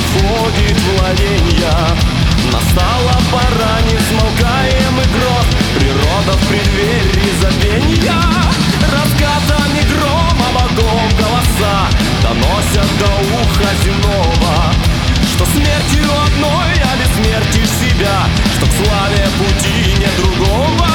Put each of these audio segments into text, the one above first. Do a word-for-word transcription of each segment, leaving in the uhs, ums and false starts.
уходит владенья. Настала пора несмолкаемых гроз, природа в преддверии забвенья. Раскатами грома богов голоса доносят до уха земного, что смертью одной обессмертишь себя, что к славе пути нет другого.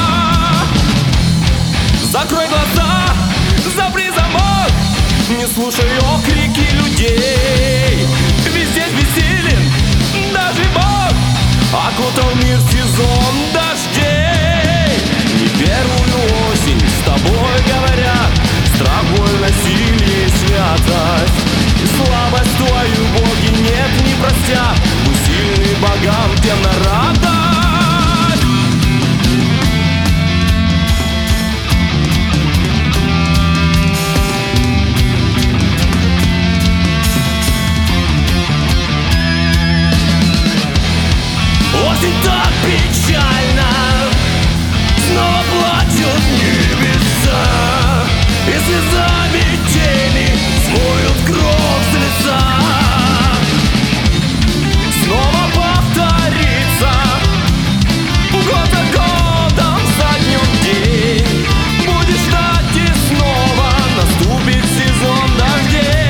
Закрой глаза, запри замок, не слушай окрики людей. Ведь здесь бессилен даже Бог, окутал мир сезон дождей. Не первую осень с тобой говорят: страх, боль, насилие и святость. И слабость твою боги нет, не простят, мы сильны богам тем на радость. Осень так печально, снова плачут небеса, и слезами тени смоют кровь с лица. Снова повторится год за годом, за днем день. Будешь ждать, и снова наступит сезон дождей.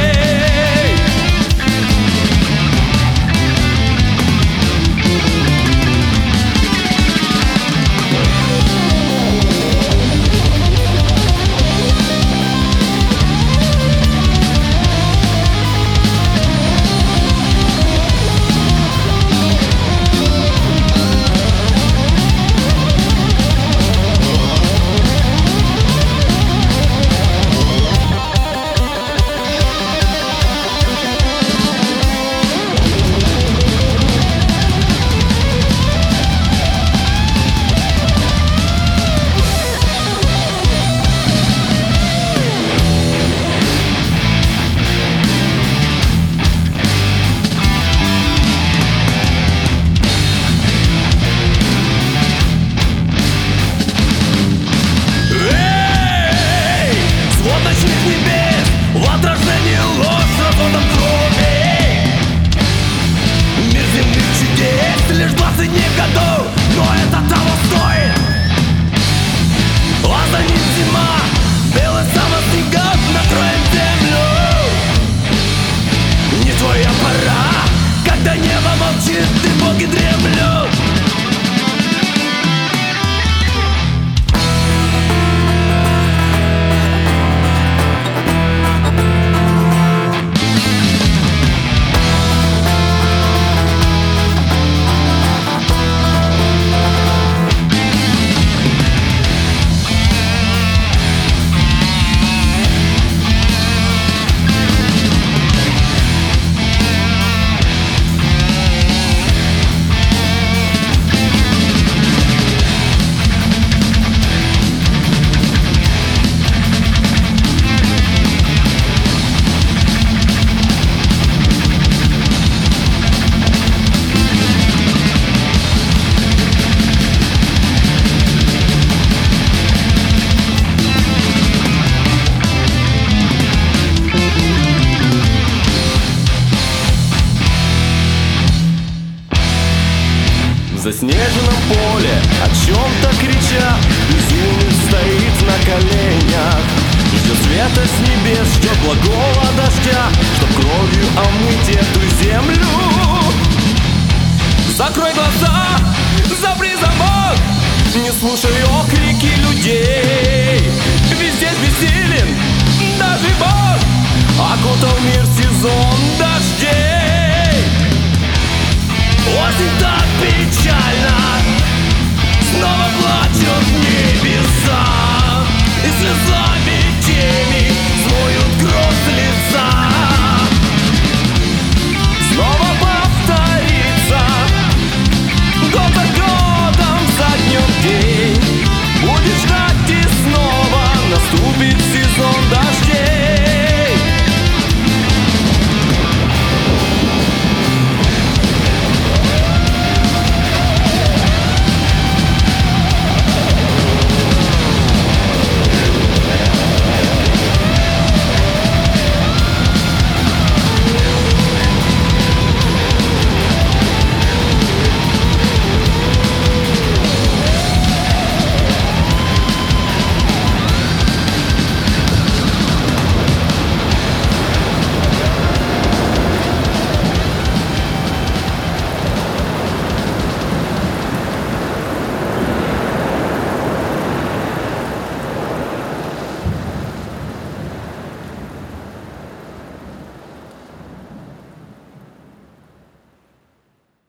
Лишь двадцать дней в году, но это того стоит. А за ним зима, белый самый снегов накроет землю. Не твоя пора, когда небо молчит, и боги дремлют. В заснеженном поле, о чем-то крича, безумец стоит на коленях. Ждет света с небес, ждет благого дождя, чтоб кровью омыть эту землю. Закрой глаза, запри замок, не слушай окрики людей. Ведь здесь бессилен даже Бог, окутал мир сезон дождей.